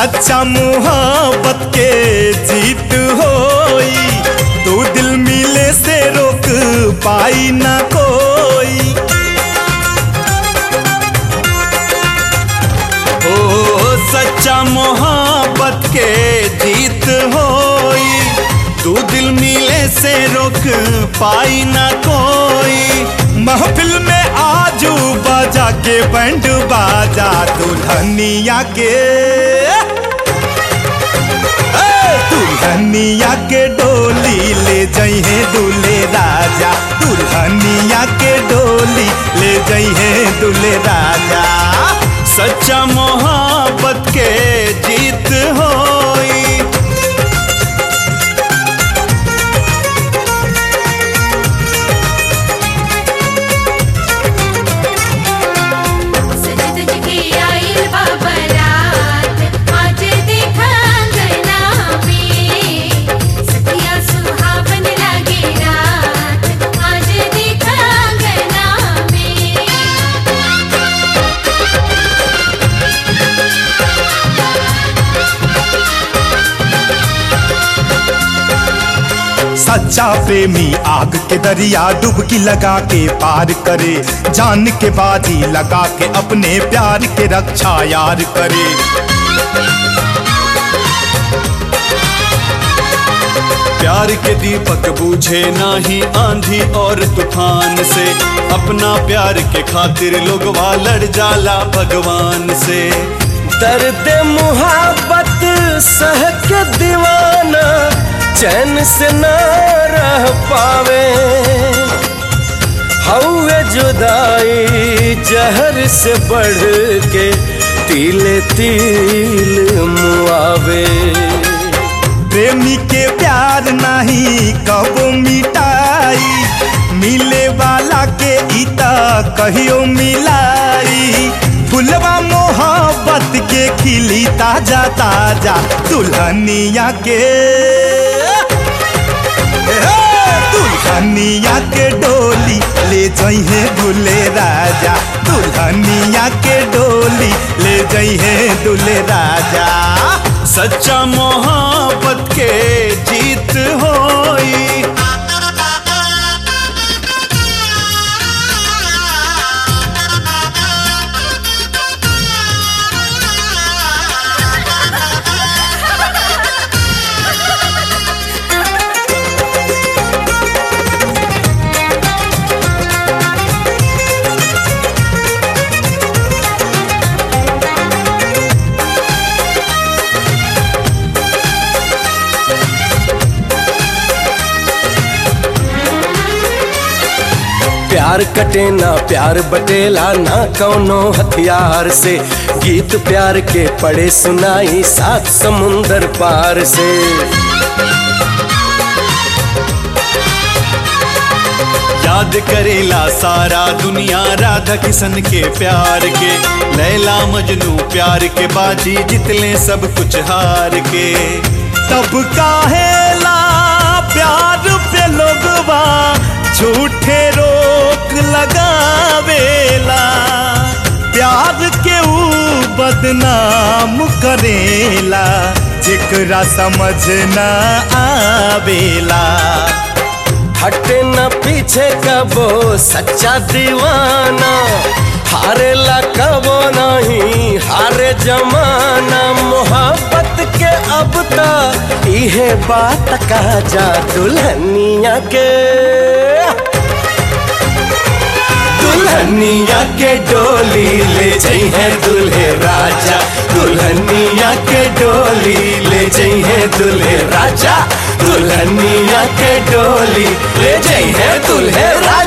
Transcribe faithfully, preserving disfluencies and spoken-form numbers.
सच्चा मोहब्बत के जीत होई, दो दिल मिले से रोक पाई ना कोई। ओ सच्चा मोहब्बत के जीत होई, दो दिल मिले से रोक पाई ना कोई। महफिल में आजू बाजा के बैंड बाजा दुल्हनिया के, दुल्हनिया के डोली ले जइहे दूल्हे राजा, दुल्हनिया के डोली ले जइहे दूल्हे राजा। सच्चा मोहब्बत के जीत होई। सच्चा प्रेमी आग के दरिया डुबकी लगा के पार करे, जान के बाजी लगा के अपने प्यार के रक्षा यार करे। प्यार के दीपक बूझे नाही आंधी और तूफान से, अपना प्यार के खातिर लोगवा लड़ जाला भगवान से। दर्द मुहब्बत सह के दीवाना चैन से न रह पावे, हौवे जुदाई जहर से बढ़ के तिले तिल मुआवे। प्रेमी के प्यार नहीं कबो मिटाई, मिले वाला के इता कहियो मिलाई। फुलवा मोहब्बत के खिली ताजा ताजा दुल्हनिया के, दुल्हनिया के डोली ले जइहे दूल्हे राजा, दुल्हनिया के डोली ले जइहे दूल्हे राजा। सच्चा मोहब्बत के जीत होई। प्यार कटे ना प्यार बटेला ना कौनो हथियार से, गीत प्यार के पड़े सुनाई सात समुंदर पार से। याद करेला सारा दुनिया राधा किशन के प्यार के, लैला मजनू प्यार के बाजी जितले सब कुछ हार के। तब काहेला प्यार पे लोगवा झूठे रोक लगावेला, प्यार के ऊ बदनाम करेला जेकरा समझ न आवेला। हटे न पीछे कबो सच्चा दीवाना, हारेला कबो नहीं हारे जमाना। मोहब्बत के अब तक इहे बात का जा दुल्हनिया के, दुल्हनिया के डोली ले जइहे दूल्हे राजा, दुल्हनिया के डोली ले जइहे दूल्हे राजा, दुल्हनिया के डोली ले जइहे दूल्हे राजा।